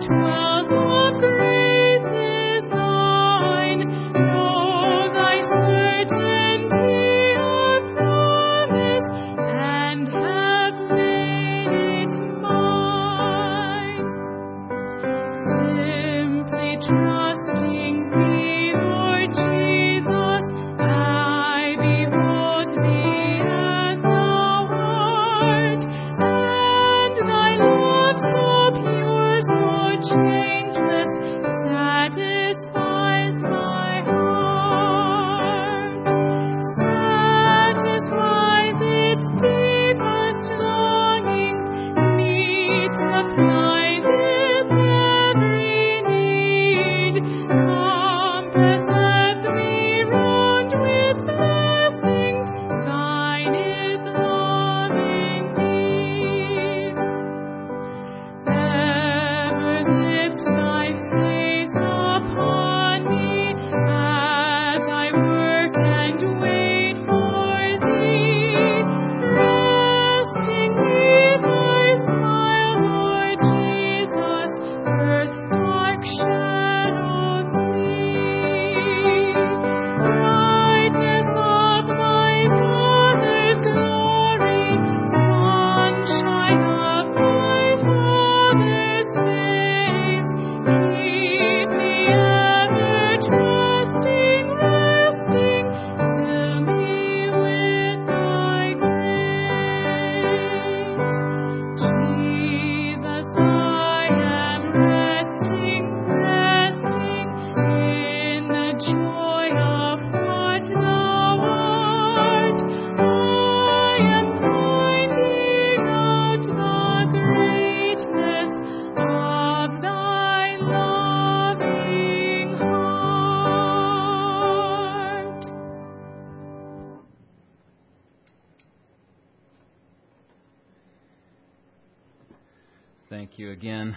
Thank you again.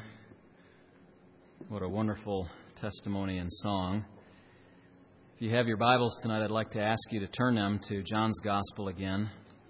What a wonderful testimony and song. If you have your Bibles tonight, I'd like to ask you to turn them to John's Gospel again.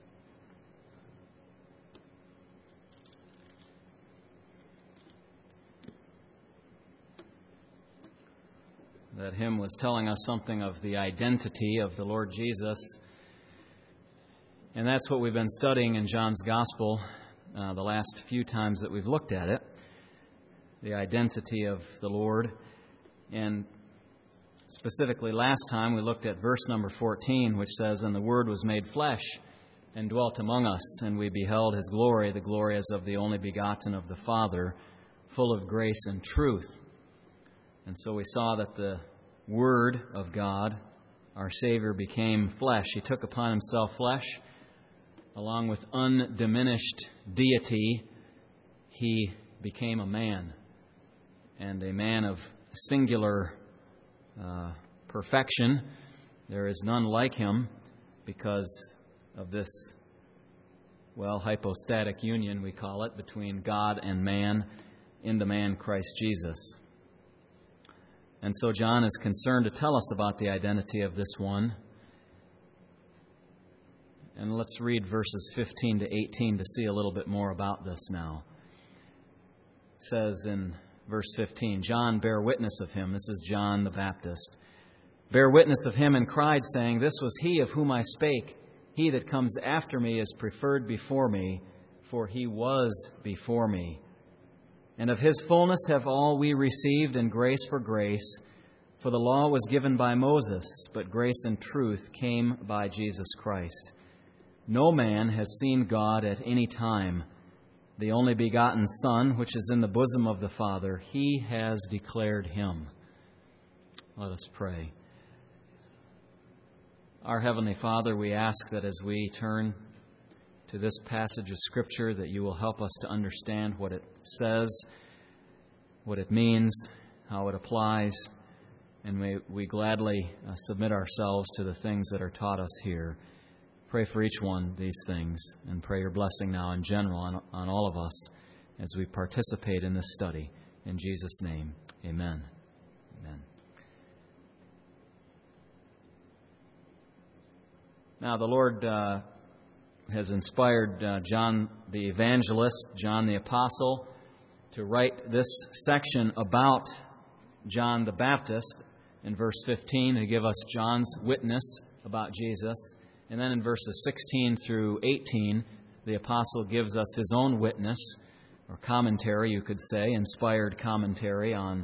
That hymn was telling us something of the identity of the Lord Jesus. And that's what we've been studying in John's Gospel the last few times that we've looked at it. The identity of the Lord. And specifically last time we looked at verse number 14, which says, "And the Word was made flesh and dwelt among us, and we beheld His glory, the glory as of the only begotten of the Father, full of grace and truth." And so we saw that the Word of God, our Savior, became flesh. He took upon Himself flesh. Along with undiminished deity, He became a man, and a man of singular perfection. There is none like Him because of this, hypostatic union, we call it, between God and man in the man Christ Jesus. And so John is concerned to tell us about the identity of this one. And let's read verses 15 to 18 to see a little bit more about this now. It says in verse 15, "John bare witness of Him," this is John the Baptist, "bare witness of Him and cried, saying, This was He of whom I spake. He that comes after me is preferred before me, for He was before me. And of His fullness have all we received, and grace for grace. For the law was given by Moses, but grace and truth came by Jesus Christ. No man has seen God at any time. The only begotten Son, which is in the bosom of the Father, He has declared Him." Let us pray. Our Heavenly Father, we ask that as we turn to this passage of Scripture, that You will help us to understand what it says, what it means, how it applies, and we gladly submit ourselves to the things that are taught us here. Pray for each one these things, and pray Your blessing now in general on all of us as we participate in this study. In Jesus' name, amen. Amen. Now, the Lord has inspired John the Evangelist, John the Apostle, to write this section about John the Baptist in verse 15 to give us John's witness about Jesus. And then in verses 16 through 18, the apostle gives us his own witness, or commentary, you could say, inspired commentary on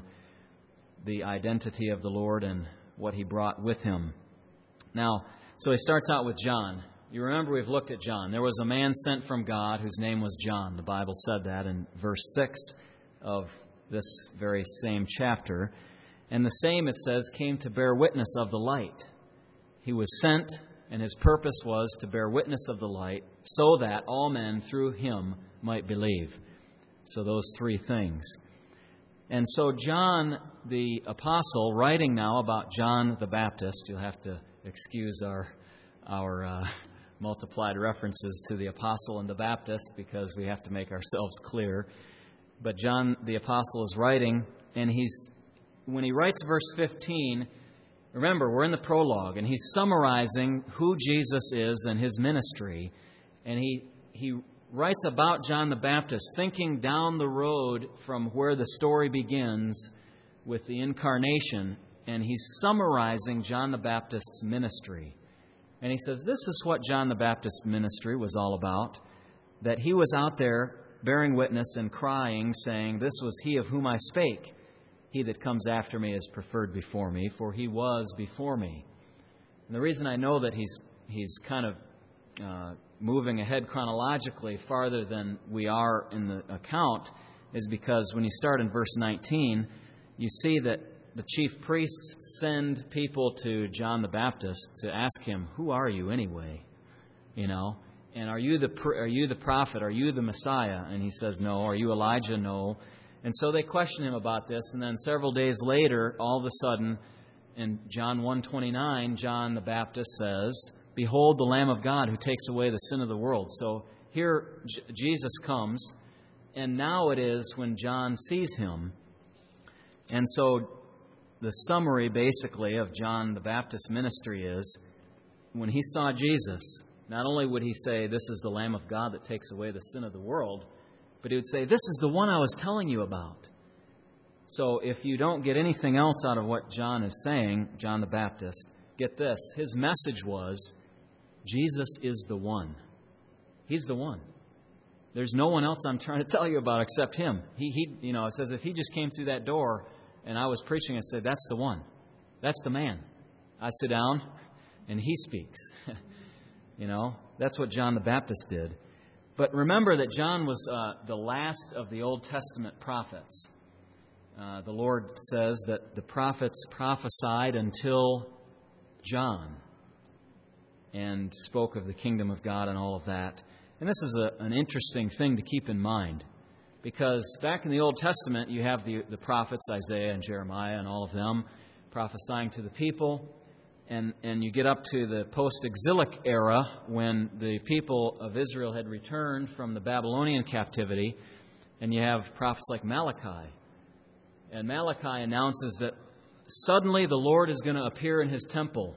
the identity of the Lord and what he brought with him. Now, so he starts out with John. You remember we've looked at John. There was a man sent from God whose name was John. The Bible said that in verse 6 of this very same chapter. And the same, it says, came to bear witness of the light. He was sent, and his purpose was to bear witness of the light so that all men through him might believe. So those three things. And so John the apostle, writing now about John the Baptist, you'll have to excuse our multiplied references to the apostle and the Baptist because we have to make ourselves clear. But John the apostle is writing, and when he writes verse 15, remember, we're in the prologue, and he's summarizing who Jesus is and his ministry. And he writes about John the Baptist, thinking down the road from where the story begins with the incarnation, and he's summarizing John the Baptist's ministry. And he says, this is what John the Baptist's ministry was all about, that he was out there bearing witness and crying, saying, this was he of whom I spake. He that comes after me is preferred before me, for he was before me. And the reason I know that he's kind of moving ahead chronologically farther than we are in the account is because when you start in verse 19, you see that the chief priests send people to John the Baptist to ask him, who are you anyway? You know, and are you the prophet? Are you the Messiah? And he says, no. Are you Elijah? No. And so they question him about this, and then several days later, all of a sudden, in John 1:29, John the Baptist says, behold the Lamb of God who takes away the sin of the world. So here Jesus comes, and now it is when John sees him. And so the summary, basically, of John the Baptist's ministry is, when he saw Jesus, not only would he say, this is the Lamb of God that takes away the sin of the world, but he would say, this is the one I was telling you about. So if you don't get anything else out of what John is saying, John the Baptist, get this. His message was, Jesus is the one. He's the one. There's no one else I'm trying to tell you about except him. It says if he just came through that door and I was preaching and said, that's the one. That's the man. I sit down and he speaks. That's what John the Baptist did. But remember that John was the last of the Old Testament prophets. The Lord says that the prophets prophesied until John and spoke of the kingdom of God and all of that. And this is an interesting thing to keep in mind, because back in the Old Testament, you have the prophets, Isaiah and Jeremiah and all of them, prophesying to the people. And you get up to the post-exilic era when the people of Israel had returned from the Babylonian captivity, and you have prophets like Malachi. And Malachi announces that suddenly the Lord is going to appear in his temple.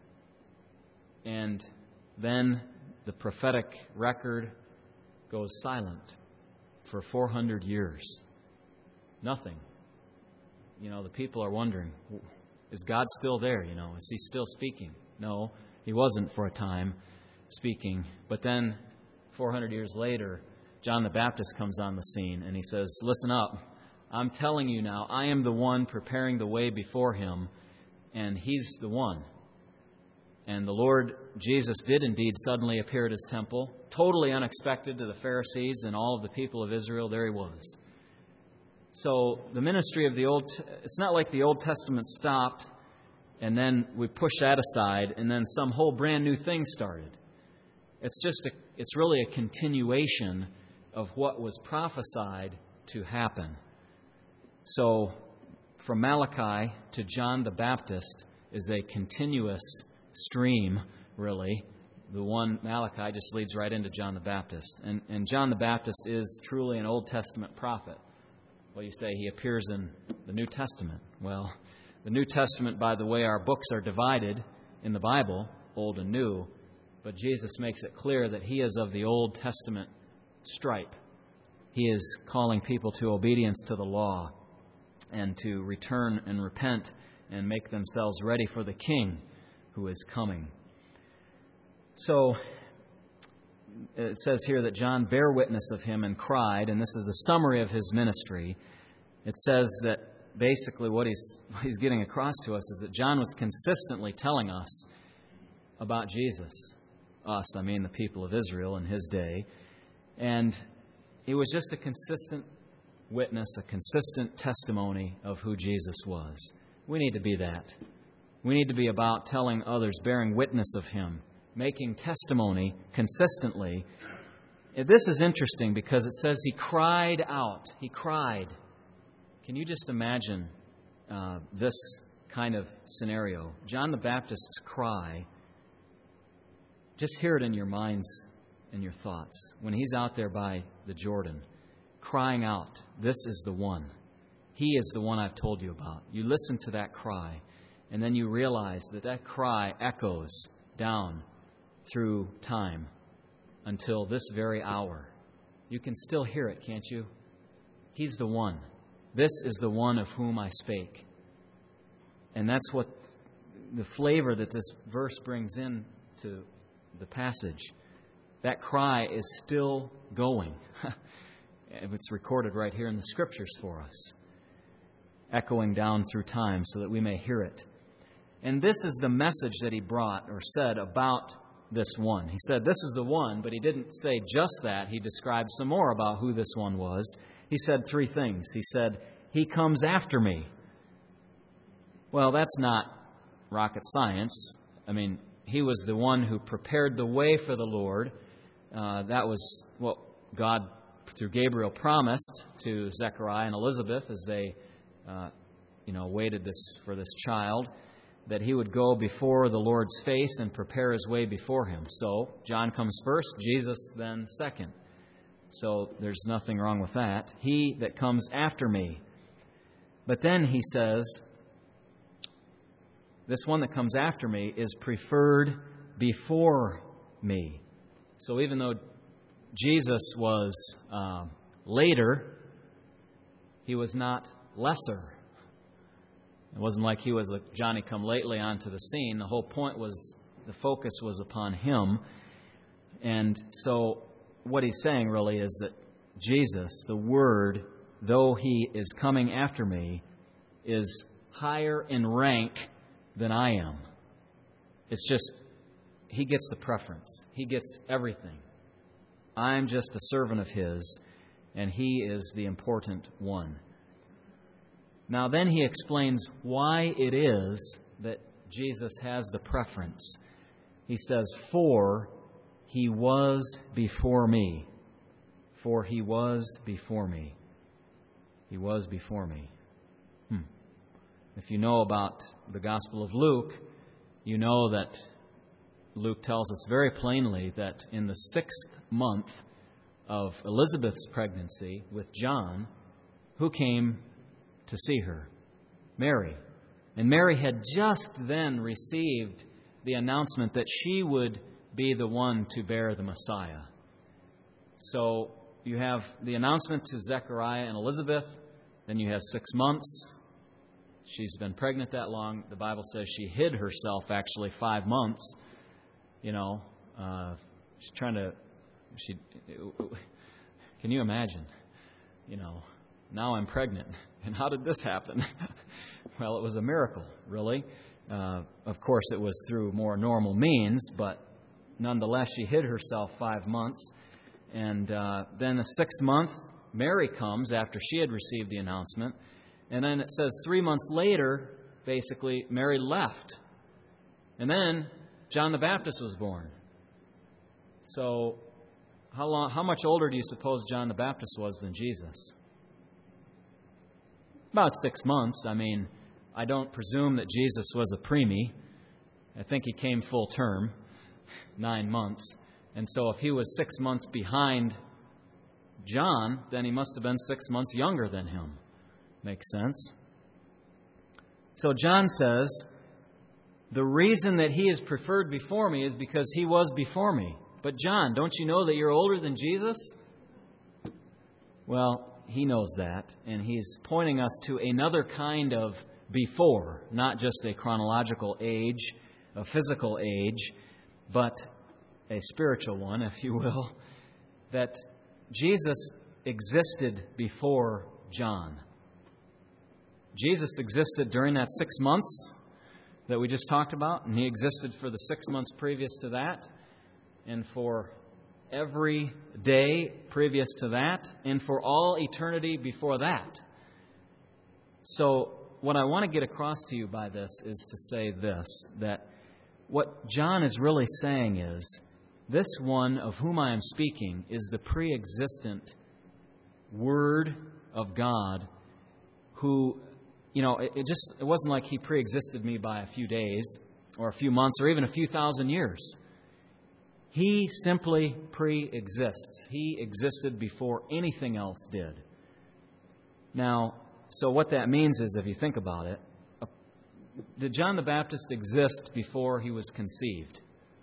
And then the prophetic record goes silent for 400 years. Nothing. The people are wondering, is God still there? Is he still speaking? No, he wasn't for a time speaking. But then 400 years later, John the Baptist comes on the scene and he says, listen up. I'm telling you now, I am the one preparing the way before him, and he's the one. And the Lord Jesus did indeed suddenly appear at his temple, totally unexpected to the Pharisees and all of the people of Israel. There he was. So the ministry of it's not like the Old Testament stopped and then we pushed that aside and then some whole brand new thing started. It's really a continuation of what was prophesied to happen. So from Malachi to John the Baptist is a continuous stream, really. The one, Malachi, just leads right into John the Baptist. And John the Baptist is truly an Old Testament prophet. Well, you say he appears in the New Testament. Well, the New Testament, by the way, our books are divided in the Bible, Old and New, but Jesus makes it clear that he is of the Old Testament stripe. He is calling people to obedience to the law and to return and repent and make themselves ready for the King who is coming. So it says here that John bare witness of him and cried, and this is the summary of his ministry. It says that basically what he's getting across to us is that John was consistently telling us about Jesus. Us, I mean the people of Israel in his day. And it was just a consistent witness, a consistent testimony of who Jesus was. We need to be that. We need to be about telling others, bearing witness of Him, making testimony consistently. This is interesting because it says He cried out. He cried. Can you just imagine this kind of scenario? John the Baptist's cry. Just hear it in your minds and your thoughts. When he's out there by the Jordan, crying out, "This is the one. He is the one I've told you about." You listen to that cry, and then you realize that that cry echoes down through time until this very hour. You can still hear it, can't you? He's the one. This is the one of whom I spake. And that's what the flavor that this verse brings in to the passage. That cry is still going. It's recorded right here in the Scriptures for us, echoing down through time so that we may hear it. And this is the message that he brought or said about this one. He said, "This is the one," but he didn't say just that. He described some more about who this one was. He said three things. He said, "He comes after me." Well, that's not rocket science. I mean, he was the one who prepared the way for the Lord. That was what God, through Gabriel, promised to Zechariah and Elizabeth as they, waited for this child, that he would go before the Lord's face and prepare his way before him. So John comes first, Jesus then second. So there's nothing wrong with that. He that comes after me. But then he says, this one that comes after me is preferred before me. So even though Jesus was later, he was not lesser. It wasn't like he was a Johnny-come-lately onto the scene. The whole point was, the focus was upon him. And so what he's saying really is that Jesus, the Word, though he is coming after me, is higher in rank than I am. It's just, he gets the preference. He gets everything. I'm just a servant of his, and he is the important one. Now then he explains why it is that Jesus has the preference. He says, "For he was before me." For he was before me. He was before me. If you know about the Gospel of Luke, you know that Luke tells us very plainly that in the 6th month of Elizabeth's pregnancy with John, who came to see her? Mary. And Mary had just then received the announcement that she would be the one to bear the Messiah. So you have the announcement to Zechariah and Elizabeth, then you have 6 months. She's been pregnant that long. The Bible says she hid herself actually 5 months. She's trying to... Can you imagine? Now I'm pregnant. And how did this happen? Well, it was a miracle, really. Of course, it was through more normal means, but nonetheless, she hid herself 5 months. And then the 6th month, Mary comes after she had received the announcement. And then it says 3 months later, basically, Mary left. And then John the Baptist was born. So how much older do you suppose John the Baptist was than Jesus? About 6 months. I mean, I don't presume that Jesus was a preemie. I think he came full term, 9 months. And so if he was 6 months behind John, then he must have been 6 months younger than him. Makes sense? So John says, the reason that he is preferred before me is because he was before me. But John, don't you know that you're older than Jesus? Well, he knows that, and he's pointing us to another kind of before, not just a chronological age, a physical age, but a spiritual one, if you will, that Jesus existed before John. Jesus existed during that 6 months that we just talked about, and he existed for the 6 months previous to that, and for every day previous to that, and for all eternity before that. So what I want to get across to you by this is to say this, that what John is really saying is, this one of whom I am speaking is the pre-existent Word of God who, it wasn't like he pre-existed me by a few days or a few months or even a few thousand years. He simply pre-exists. He existed before anything else did. Now, so what that means is, if you think about it, did John the Baptist exist before he was conceived?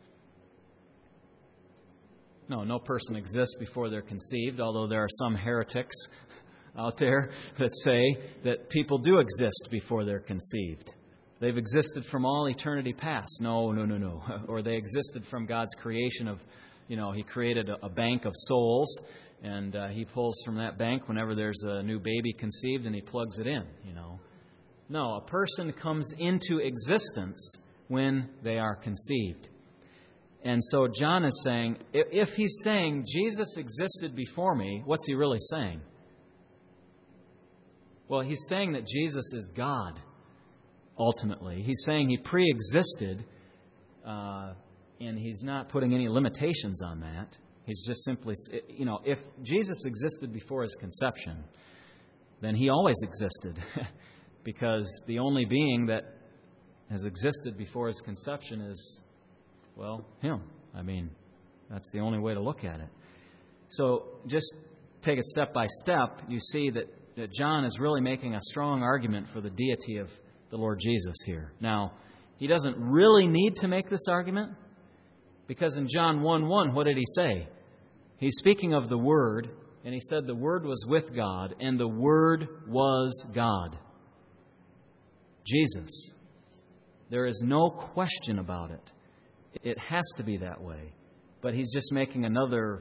No person exists before they're conceived, although there are some heretics out there that say that people do exist before they're conceived. They've existed from all eternity past. No. Or they existed from God's creation of, He created a bank of souls, and He pulls from that bank whenever there's a new baby conceived, and He plugs it in, No, a person comes into existence when they are conceived. And so John is saying, if he's saying Jesus existed before me, what's he really saying? Well, he's saying that Jesus is God, ultimately. He's saying he pre-existed, and he's not putting any limitations on that. He's just simply, if Jesus existed before his conception, then he always existed, because the only being that has existed before his conception is, him. That's the only way to look at it. So just take it step by step, you see that John is really making a strong argument for the deity of the Lord Jesus here. Now, he doesn't really need to make this argument, because in John 1:1, what did he say? He's speaking of the Word, and he said the Word was with God, and the Word was God. Jesus. There is no question about it. It has to be that way. But he's just making another,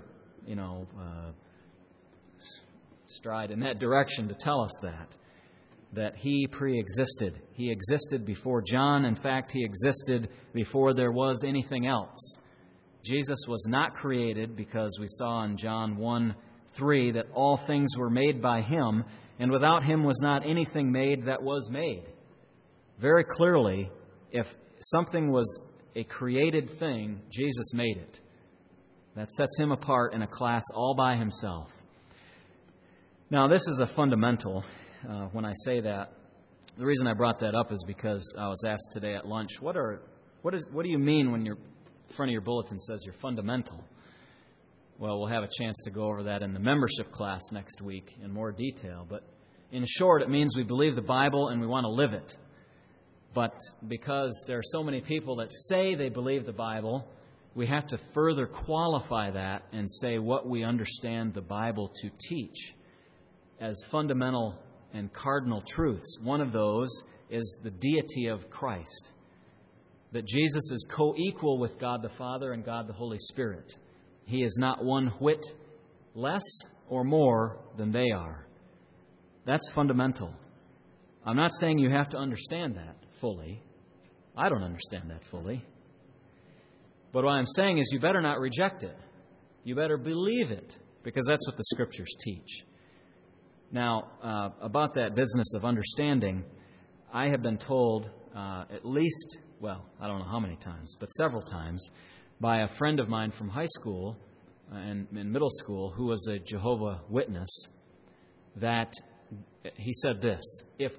stride in that direction to tell us that he pre-existed. He existed before John. In fact, he existed before there was anything else. Jesus was not created, because we saw in John 1:3 that all things were made by him, and without him was not anything made that was made. Very clearly, if something was a created thing, Jesus made it. That sets him apart in a class all by himself. Now, this is a fundamental. When I say that, the reason I brought that up is because I was asked today at lunch, what do you mean when your front of your bulletin says you're fundamental? Well, we'll have a chance to go over that in the membership class next week in more detail. But in short, it means we believe the Bible and we want to live it. But because there are so many people that say they believe the Bible, we have to further qualify that and say what we understand the Bible to teach as fundamental and cardinal truths. One of those is the deity of Christ, that Jesus is co-equal with God the Father and God the Holy Spirit. He is not one whit less or more than they are. That's fundamental. I'm not saying you have to understand that fully. I don't understand that fully. But what I'm saying is you better not reject it. You better believe it, because that's what the Scriptures teach. Now, about that business of understanding, I have been told at least, I don't know how many times, but several times, by a friend of mine from high school and middle school who was a Jehovah's Witness, that he said this: if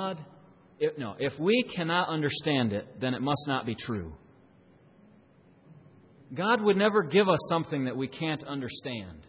we cannot understand it, then it must not be true. God would never give us something that we can't understand.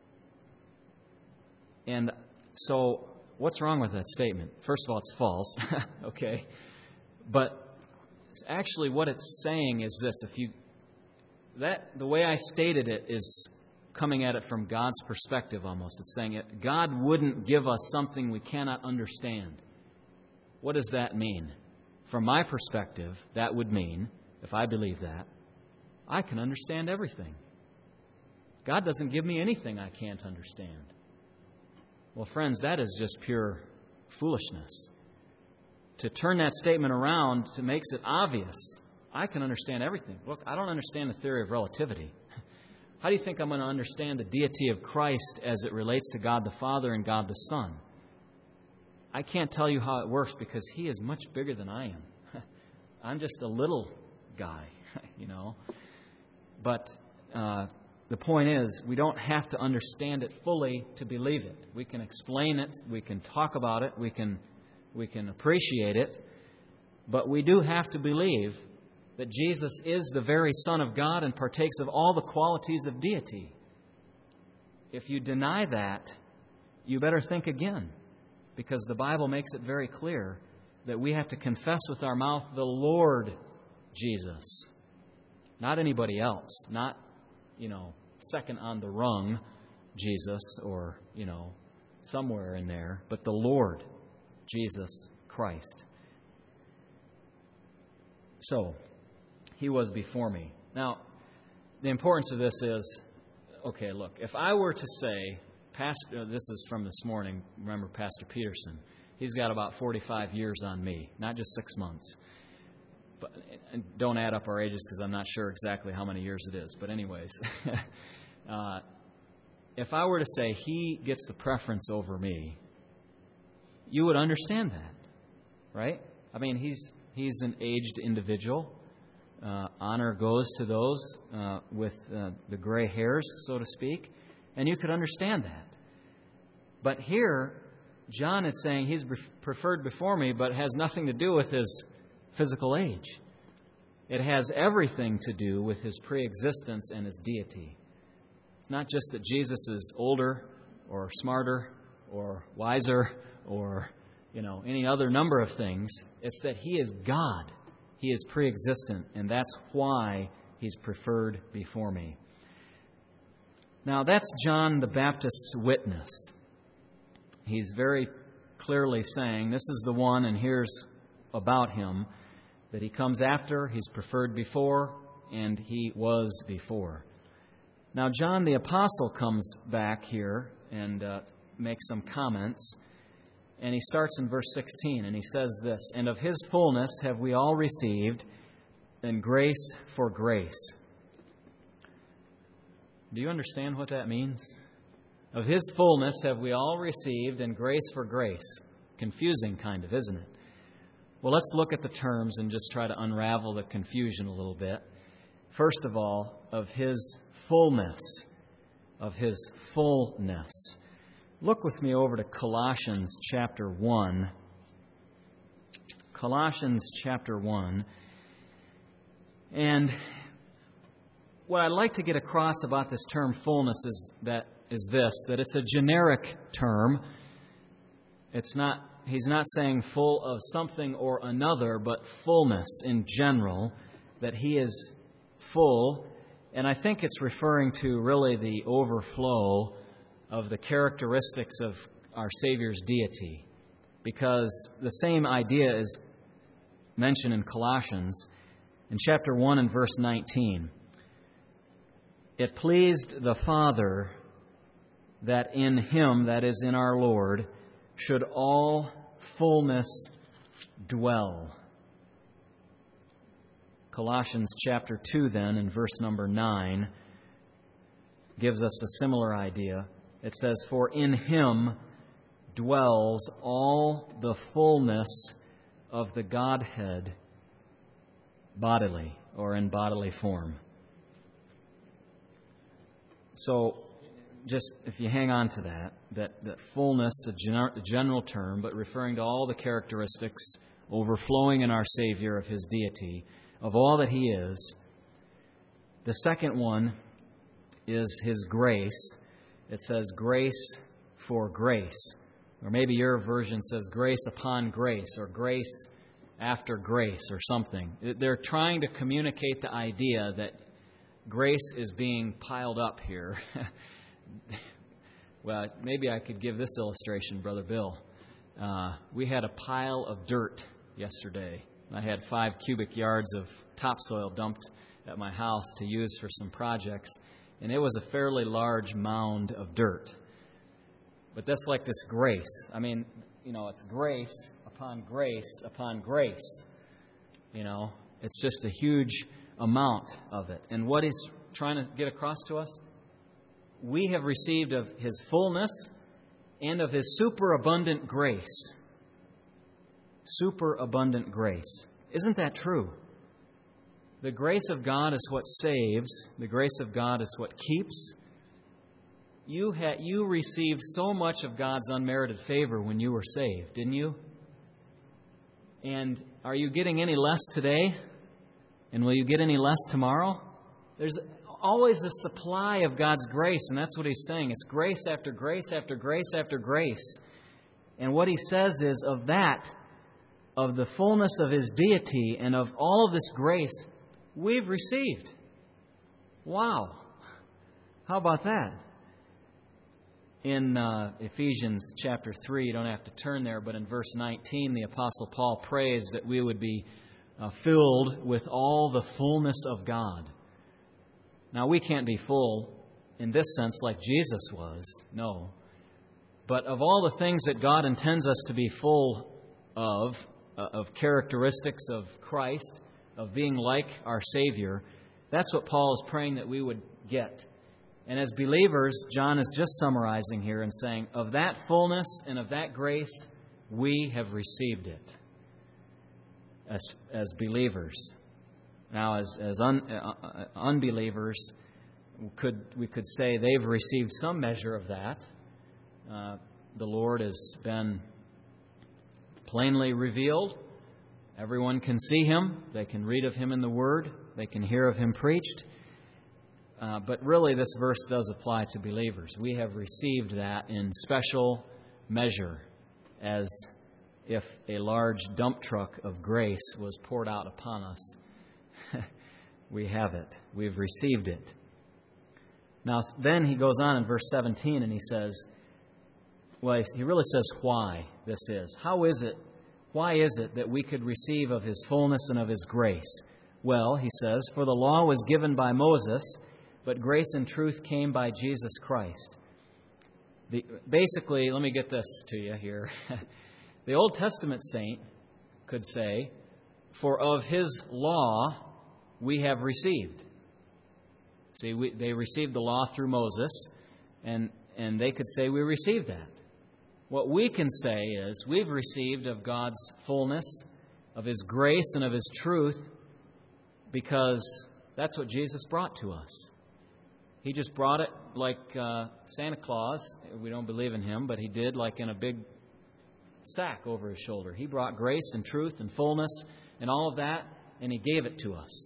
And so, what's wrong with that statement? First of all, it's false, okay? But actually what it's saying is this: the way I stated it is coming at it from God's perspective almost. It's saying God wouldn't give us something we cannot understand. What does that mean? From my perspective, that would mean, if I believe that, I can understand everything. God doesn't give me anything I can't understand. Well, friends, that is just pure foolishness. To turn that statement around to makes it obvious. I can understand everything. Look, I don't understand the theory of relativity. How do you think I'm going to understand the deity of Christ as it relates to God the Father and God the Son? I can't tell you how it works because He is much bigger than I am. I'm just a little guy, But the point is, we don't have to understand it fully to believe it. We can explain it, we can talk about it, we can appreciate it, but we do have to believe that Jesus is the very Son of God and partakes of all the qualities of deity. If you deny that, you better think again, because the Bible makes it very clear that we have to confess with our mouth the Lord Jesus, not anybody else, not, second on the rung Jesus or, somewhere in there, but the Lord Jesus Christ. So, He was before me. Now, the importance of this is, okay, look, if I were to say, this is from this morning, remember Pastor Peterson, he's got about 45 years on me, not just 6 months. But don't add up our ages because I'm not sure exactly how many years it is. But anyways, if I were to say he gets the preference over me, you would understand that, right? I mean, he's an aged individual. Honor goes to those with the gray hairs, so to speak, and you could understand that. But here, John is saying he's preferred before me, but it has nothing to do with his physical age. It has everything to do with His preexistence and His deity. It's not just that Jesus is older or smarter or wiser or, any other number of things. It's that He is God. He is preexistent, and that's why He's preferred before me. Now, that's John the Baptist's witness. He's very clearly saying, this is the one, and here's about Him, that He comes after, He's preferred before, and He was before. Now, John the Apostle comes back here and makes some comments. And he starts in verse 16, and he says this, "And of His fullness have we all received, and grace for grace." Do you understand what that means? Of His fullness have we all received, and grace for grace. Confusing kind of, isn't it? Well, let's look at the terms and just try to unravel the confusion a little bit. First of all, of His fullness. Of His fullness. Look with me over to Colossians chapter 1. Colossians chapter 1. And what I'd like to get across about this term fullness is that it's a generic term. He's not saying full of something or another, but fullness in general, that He is full. And I think it's referring to really the overflow of the characteristics of our Savior's deity. Because the same idea is mentioned in Colossians in chapter 1 and verse 19. "It pleased the Father that in Him," that is in our Lord, "should all fullness dwell." Colossians chapter 2 then, in verse number 9, gives us a similar idea. It says, "For in Him dwells all the fullness of the Godhead bodily," or in bodily form. So, just if you hang on to that fullness, a general term, but referring to all the characteristics overflowing in our Savior of His deity, of all that He is. The second one is His grace. It says grace for grace. Or maybe your version says grace upon grace, or grace after grace, or something. They're trying to communicate the idea that grace is being piled up here. Well, maybe I could give this illustration, Brother Bill. We had a pile of dirt yesterday. I had 5 cubic yards of topsoil dumped at my house to use for some projects, and it was a fairly large mound of dirt. But that's like this grace. I mean, it's grace upon grace upon grace. It's just a huge amount of it. And what he's trying to get across to us, we have received of His fullness and of His superabundant grace. Superabundant grace. Isn't that true? The grace of God is what saves. The grace of God is what keeps. You received so much of God's unmerited favor when you were saved, didn't you? And are you getting any less today? And will you get any less tomorrow? There's always a supply of God's grace, and that's what He's saying. It's grace after grace after grace after grace. And what He says is, of the fullness of His deity and of all of this grace, we've received. Wow. How about that? In Ephesians chapter 3, you don't have to turn there, but in verse 19, the Apostle Paul prays that we would be filled with all the fullness of God. Now, we can't be full in this sense like Jesus was, no. But of all the things that God intends us to be full of characteristics of Christ, of being like our Savior, that's what Paul is praying that we would get. And as believers, John is just summarizing here and saying, of that fullness and of that grace, we have received it as believers. Now, as unbelievers, we could say they've received some measure of that. The Lord has been plainly revealed. Everyone can see Him. They can read of Him in the Word. They can hear of Him preached. But really, this verse does apply to believers. We have received that in special measure, as if a large dump truck of grace was poured out upon us. We have it. We've received it. Now, then he goes on in verse 17 and he says, he really says why this is. Why is it that we could receive of His fullness and of His grace? Well, he says, for the law was given by Moses, but grace and truth came by Jesus Christ. Basically, let me get this to you here. The Old Testament saint could say, for of His law we have received. See, they received the law through Moses, and they could say we received that. What we can say is we've received of God's fullness, of His grace and of His truth, because that's what Jesus brought to us. He just brought it like Santa Claus. We don't believe in Him, but He did, like in a big sack over His shoulder. He brought grace and truth and fullness and all of that, and He gave it to us.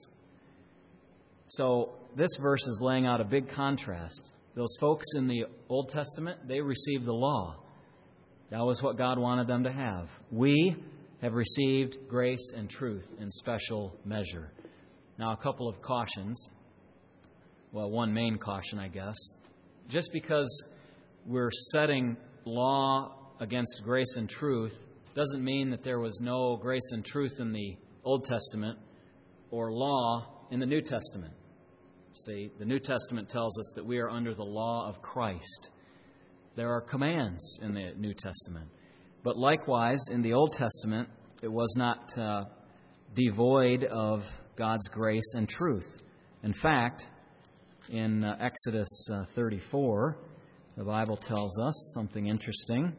So this verse is laying out a big contrast. Those folks in the Old Testament, they received the law. That was what God wanted them to have. We have received grace and truth in special measure. Now, a couple of cautions. Well, one main caution, I guess. Just because we're setting law against grace and truth doesn't mean that there was no grace and truth in the Old Testament or law in the New Testament. See, the New Testament tells us that we are under the law of Christ. There are commands in the New Testament. But likewise, in the Old Testament, it was not devoid of God's grace and truth. In fact, in Exodus 34, the Bible tells us something interesting.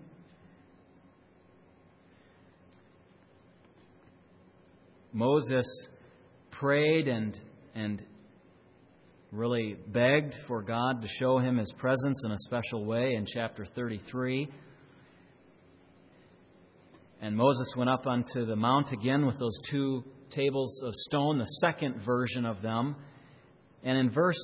Moses prayed and really begged for God to show him His presence in a special way in chapter 33. And Moses went up onto the mount again with those 2 tables of stone, the second version of them. And in verse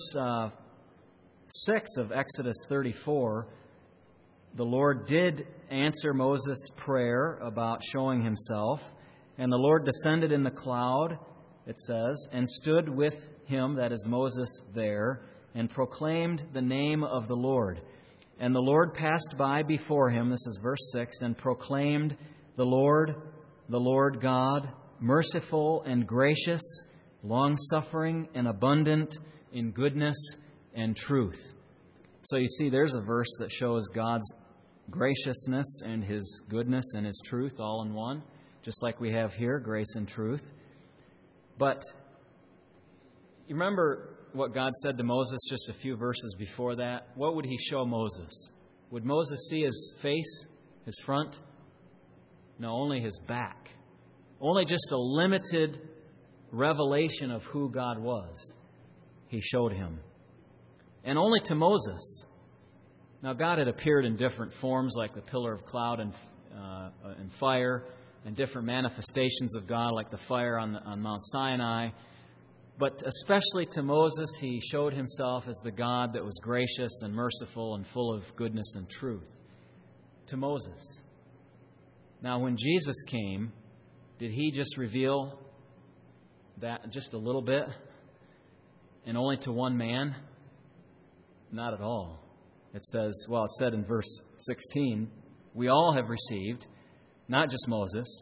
6 of Exodus 34, the Lord did answer Moses' prayer about showing Himself. And the Lord descended in the cloud it says, and stood with him, that is Moses, there, and proclaimed the name of the Lord. And the Lord passed by before him, this is verse 6, and proclaimed, the Lord God, merciful and gracious, long-suffering and abundant in goodness and truth. So you see, there's a verse that shows God's graciousness and His goodness and His truth all in one, just like we have here, grace and truth. But you remember what God said to Moses just a few verses before that? What would He show Moses? Would Moses see his face, his front? No, only his back. Only just a limited revelation of who God was. He showed him. And only to Moses. Now, God had appeared in different forms, like the pillar of cloud and fire, and different manifestations of God, like the fire on Mount Sinai. But especially to Moses, He showed Himself as the God that was gracious and merciful and full of goodness and truth. To Moses. Now, when Jesus came, did He just reveal that just a little bit? And only to one man? Not at all. It says, well, it said in verse 16, we all have received, not just Moses.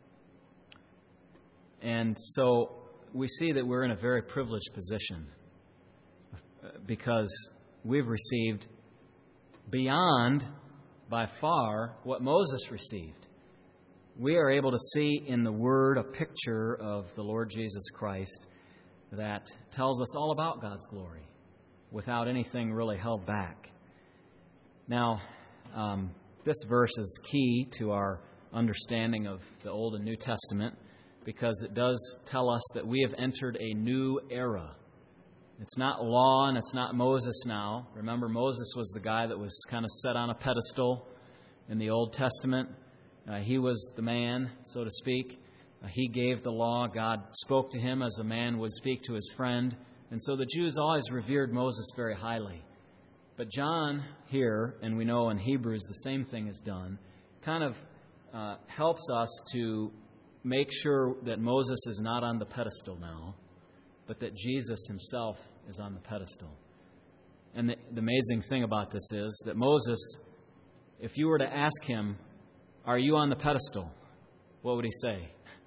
And so we see that we're in a very privileged position because we've received beyond, by far, what Moses received. We are able to see in the Word a picture of the Lord Jesus Christ that tells us all about God's glory without anything really held back. Now, this verse is key to our understanding of the Old and New Testament because it does tell us that we have entered a new era. It's not law and it's not Moses now. Remember, Moses was the guy that was kind of set on a pedestal in the Old Testament. He was the man, so to speak. He gave the law. God spoke to him as a man would speak to his friend. And so the Jews always revered Moses very highly. But John here, and we know in Hebrews the same thing is done, kind of helps us to make sure that Moses is not on the pedestal now, but that Jesus Himself is on the pedestal. And the amazing thing about this is that Moses, if you were to ask him, are you on the pedestal? What would he say?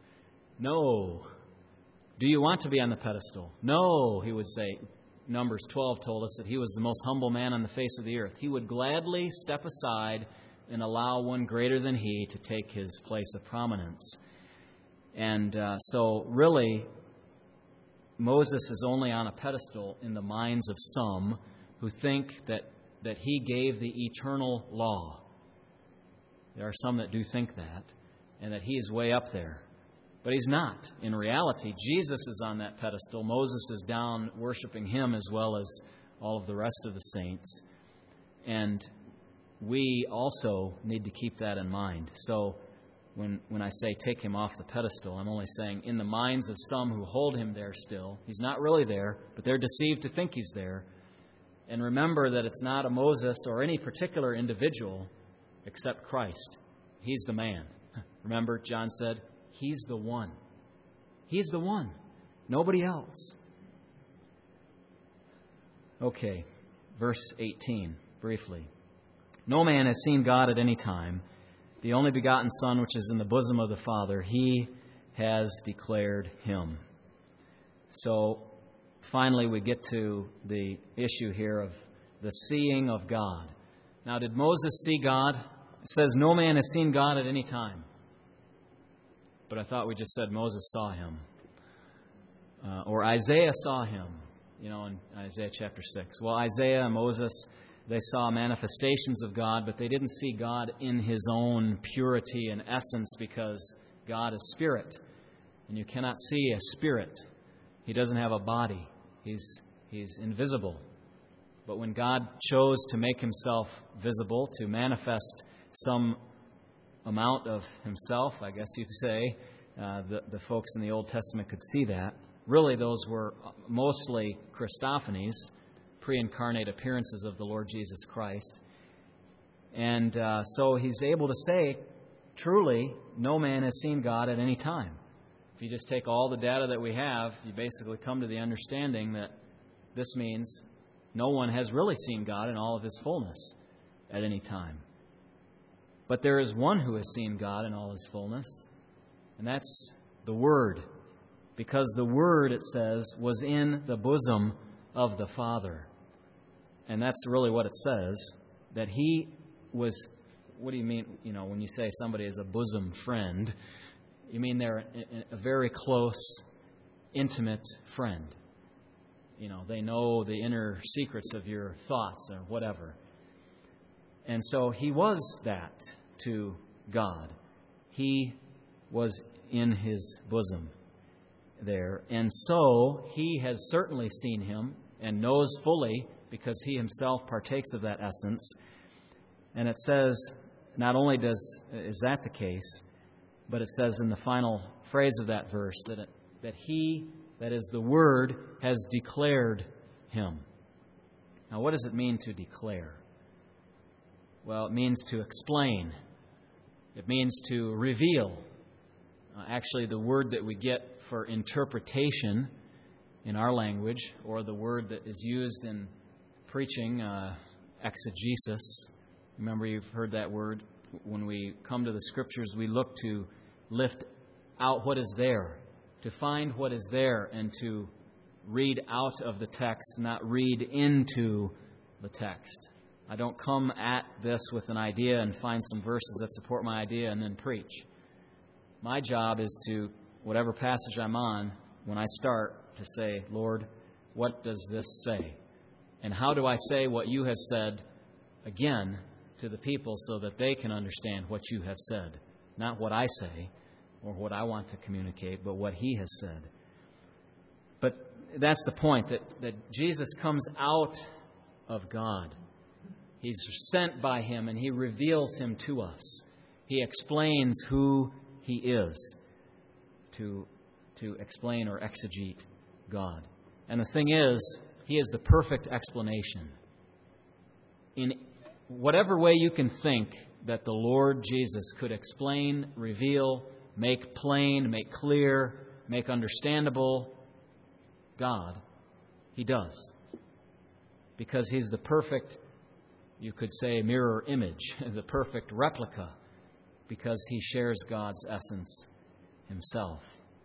No. Do you want to be on the pedestal? No, he would say. Numbers 12 told us that he was the most humble man on the face of the earth. He would gladly step aside and allow one greater than he to take his place of prominence. And so really, Moses is only on a pedestal in the minds of some who think that he gave the eternal law. There are some that do think that, and that he is way up there. But he's not. In reality, Jesus is on that pedestal. Moses is down worshiping him as well as all of the rest of the saints. And we also need to keep that in mind. So when I say take him off the pedestal, I'm only saying in the minds of some who hold him there still. He's not really there, but they're deceived to think he's there. And remember that it's not a Moses or any particular individual except Christ. He's the man. Remember, John said, He's the one. He's the one. Nobody else. Okay, verse 18, briefly. No man has seen God at any time. The only begotten Son, which is in the bosom of the Father, He has declared Him. So, finally, we get to the issue here of the seeing of God. Now, did Moses see God? It says, no man has seen God at any time. But I thought we just said Moses saw Him. Or Isaiah saw Him, in Isaiah chapter 6. Well, Isaiah and Moses, they saw manifestations of God, but they didn't see God in His own purity and essence because God is spirit. And you cannot see a spirit. He doesn't have a body. He's invisible. But when God chose to make Himself visible, to manifest some amount of Himself, I guess you'd say, the folks in the Old Testament could see that. Really, those were mostly Christophanies, pre-incarnate appearances of the Lord Jesus Christ. And so He's able to say, truly, no man has seen God at any time. If you just take all the data that we have, you basically come to the understanding that this means no one has really seen God in all of His fullness at any time. But there is one who has seen God in all His fullness, and that's the Word. Because the Word, it says, was in the bosom of the Father. And that's really what it says, that He was... What do you mean, when you say somebody is a bosom friend? You mean they're a very close, intimate friend. They know the inner secrets of your thoughts or whatever. And so He was that to God. He was in His bosom there. And so He has certainly seen Him and knows fully, because He Himself partakes of that essence. And it says, not only is that the case, but it says in the final phrase of that verse that He, that is the Word, has declared Him. Now, what does it mean to declare? Well, it means to explain. It means to reveal. Actually, the word that we get for interpretation in our language, or the word that is used in preaching, exegesis. Remember, you've heard that word. When we come to the Scriptures, we look to lift out what is there, to find what is there, and to read out of the text, not read into the text. I don't come at this with an idea and find some verses that support my idea and then preach. My job is to, whatever passage I'm on, when I start, to say, Lord, what does this say? And how do I say what You have said again to the people so that they can understand what You have said? Not what I say or what I want to communicate, but what He has said. But that's the point, that Jesus comes out of God. He's sent by Him, and He reveals Him to us. He explains who He is, to explain or exegete God. And the thing is, He is the perfect explanation. In whatever way you can think that the Lord Jesus could explain, reveal, make plain, make clear, make understandable God, He does. Because He's the perfect, you could say, mirror image, the perfect replica, because He shares God's essence Himself.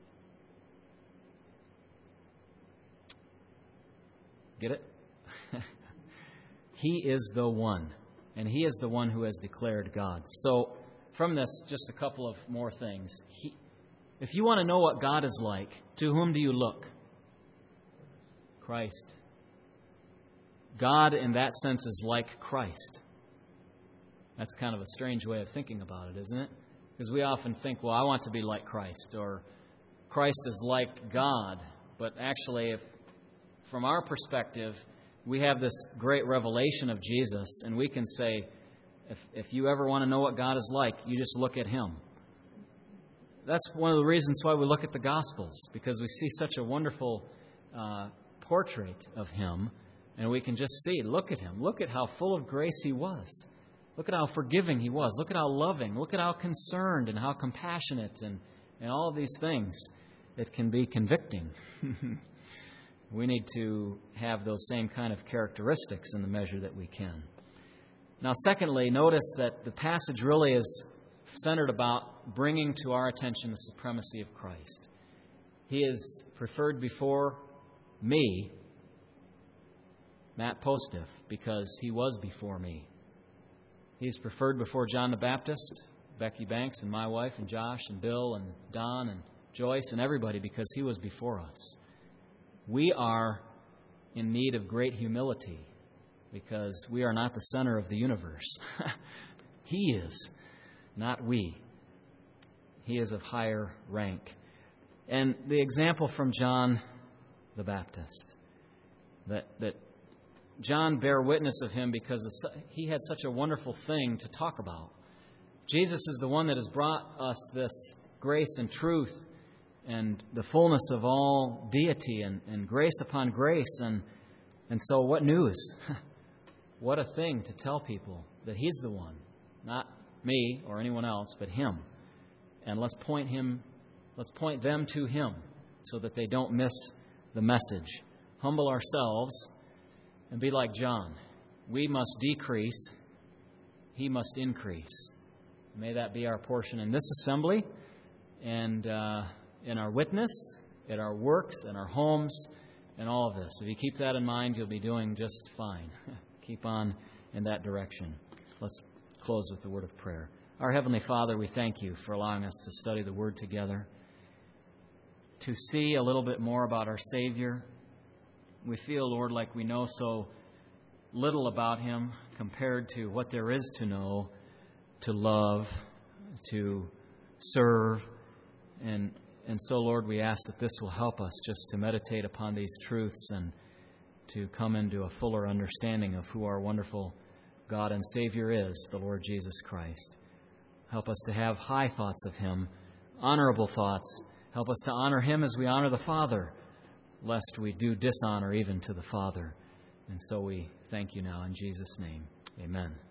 Get it? He is the one, and He is the one who has declared God. So, from this, just a couple of more things. If you want to know what God is like, to whom do you look? Christ. God, in that sense, is like Christ. That's kind of a strange way of thinking about it, isn't it? Because we often think, well, I want to be like Christ, or Christ is like God. But actually, from our perspective, we have this great revelation of Jesus, and we can say, if you ever want to know what God is like, you just look at Him. That's one of the reasons why we look at the Gospels, because we see such a wonderful portrait of Him, and we can just see, look at Him. Look at how full of grace He was. Look at how forgiving He was. Look at how loving. Look at how concerned and how compassionate and all of these things. It can be convicting. We need to have those same kind of characteristics in the measure that we can. Now, secondly, notice that the passage really is centered about bringing to our attention the supremacy of Christ. He is preferred before me, Matt Postiff, because He was before me. He's preferred before John the Baptist, Becky Banks, and my wife, and Josh, and Bill, and Don, and Joyce, and everybody, because He was before us. We are in need of great humility because we are not the center of the universe. He is, not we. He is of higher rank. And the example from John the Baptist, that John bare witness of him because he had such a wonderful thing to talk about. Jesus is the one that has brought us this grace and truth and the fullness of all deity and grace upon grace. And so what news? What a thing to tell people that He's the one, not me or anyone else, but Him. And let's point Let's point them to Him so that they don't miss the message. Humble ourselves and be like John. We must decrease, He must increase. May that be our portion in this assembly and in our witness, in our works, in our homes, and all of this. If you keep that in mind, you'll be doing just fine. Keep on in that direction. Let's close with the word of prayer. Our Heavenly Father, we thank You for allowing us to study the Word together, to see a little bit more about our Savior. We feel, Lord, like we know so little about Him compared to what there is to know, to love, to serve. And so, Lord, we ask that this will help us just to meditate upon these truths and to come into a fuller understanding of who our wonderful God and Savior is, the Lord Jesus Christ. Help us to have high thoughts of Him, honorable thoughts. Help us to honor Him as we honor the Father, lest we do dishonor even to the Father. And so we thank You now in Jesus' name. Amen.